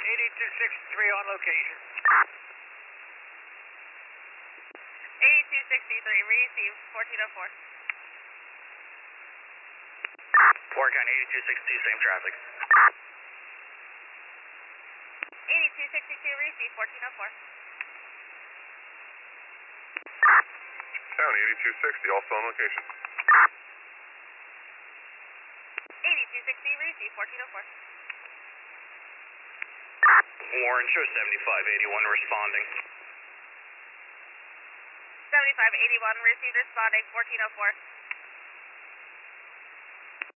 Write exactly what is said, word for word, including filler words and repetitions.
eighty-two sixty-three on location. eighty-two sixty-three, received, fourteen oh four. Work on eighty-two sixty-two, same traffic. eighty-two sixty-two, received, fourteen oh four. County eighty-two sixty, also on location. eighty-two sixty, received, fourteen oh four. Warren, show seventy-five eighty-one responding. seventy-five eighty-one, received, responding, fourteen oh four.